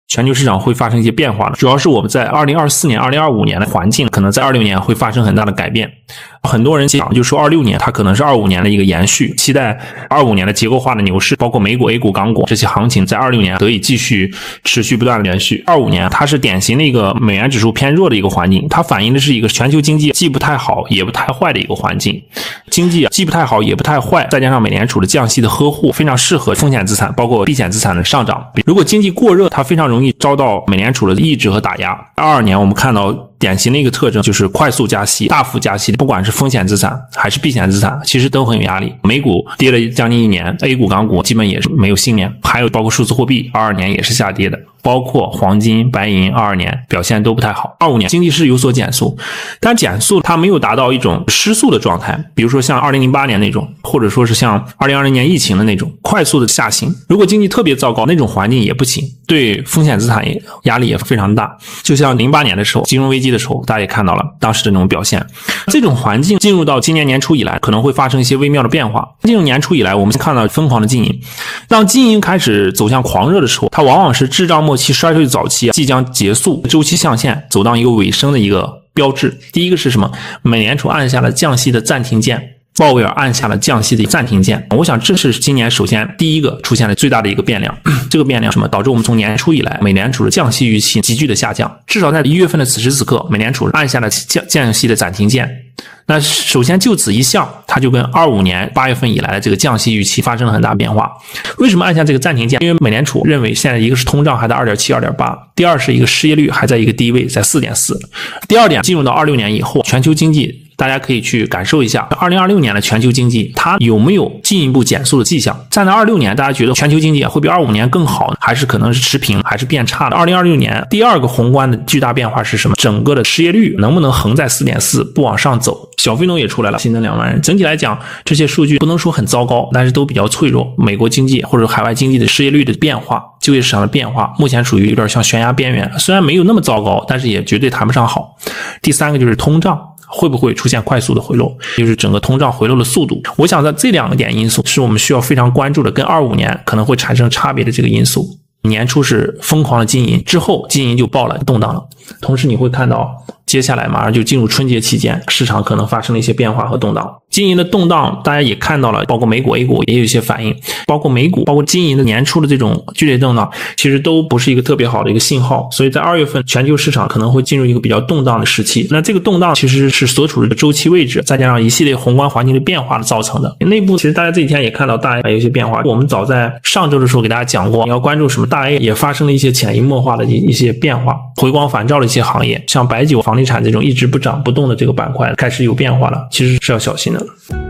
全球市场会发生一些变化了，主要是我们在2024年、2025年的环境可能在26年会发生很大的改变。很多人讲就说26年它可能是25年的一个延续，期待25年的结构化的牛市，包括美股、A 股、港股这些行情在26年得以继续持续不断的延续。25年它是典型的一个美元指数偏弱的一个环境，它反映的是一个全球经济既不太好也不太坏的一个环境。经济既不太好也不太坏，再加上美联储的降息的呵护，非常适合风险资产包括避险资产的上涨。如果经济过热，它非常容易遭到美联储的抑制和打压。22年我们看到典型的一个特征就是快速加息、大幅加息，不管是风险资产还是避险资产其实都很有压力。美股跌了将近1年， A 股、港股基本也是没有幸免，还有包括数字货币22年也是下跌的，包括黄金、白银22年表现都不太好。25年经济是有所减速，但减速它没有达到一种失速的状态，比如说像2008年那种，或者说是像2020年疫情的那种快速的下行。如果经济特别糟糕，那种环境也不行，对风险资产压力也非常大。就像08年的时候金融危机的时候，大家也看到了当时的那种表现。这种环境进入到今年年初以来可能会发生一些微妙的变化。进入年初以来我们看到疯狂的经营，当经营开始走向狂热的时候，它往往是滞胀末期衰退早期即将结束，周期象限走到一个尾声的一个标志。第一个是什么？美联储按下了降息的暂停键，鲍威尔按下了降息的暂停键。我想这是今年首先第一个出现了最大的一个变量。这个变量什么？导致我们从年初以来美联储的降息预期急剧的下降，至少在1月份的此时此刻，美联储按下了降息的暂停键。那首先就此一项，它就跟25年8月份以来的这个降息预期发生了很大变化。为什么按下这个暂停键？因为美联储认为现在一个是通胀还在 2.7、2.8， 第二是一个失业率还在一个低位，在 4.4。 第二点，进入到26年以后，全球经济大家可以去感受一下2026年的全球经济它有没有进一步减速的迹象。站在26年大家觉得全球经济会比25年更好，还是可能是持平，还是变差的。2026年第二个宏观的巨大变化是什么？整个的失业率能不能横在 4.4 不往上走？小非农也出来了，新增2万人。整体来讲这些数据不能说很糟糕，但是都比较脆弱。美国经济或者海外经济的失业率的变化，就业市场的变化目前属于有点像悬崖边缘，虽然没有那么糟糕，但是也绝对谈不上好。第三个就是通胀会不会出现快速的回落，就是整个通胀回落的速度。我想在这2个点因素是我们需要非常关注的，跟25年可能会产生差别的这个因素。年初是疯狂的经营，之后经营就爆了，动荡了。同时你会看到接下来马上就进入春节期间，市场可能发生了一些变化和动荡。经营的动荡大家也看到了，包括美股 A 股也有一些反应，包括美股包括经营的年初的这种剧烈动荡其实都不是一个特别好的一个信号。所以在2月份全球市场可能会进入一个比较动荡的时期。那这个动荡其实是所处的周期位置再加上一系列宏观环境的变化造成的。内部其实大家这几天也看到大 A 有一些变化，我们早在上周的时候给大家讲过，你要关注什么，大 A 也发生了一些潜移默化的一些变化，回光返照的一些行业，像白酒、房地产这种一直不涨不动的这个板块开始有变化了，其实是要小心的。